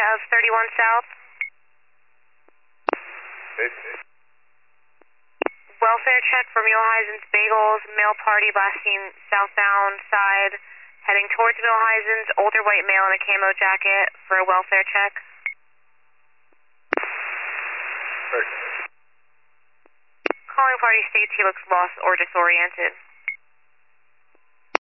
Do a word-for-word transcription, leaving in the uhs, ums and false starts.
of thirty-one South. Hey. Welfare check for Millheisen's Bagels, male party last seen southbound side, heading towards Millheisen's, older white male in a camo jacket for a welfare check. Hey. Calling party states he looks lost or disoriented.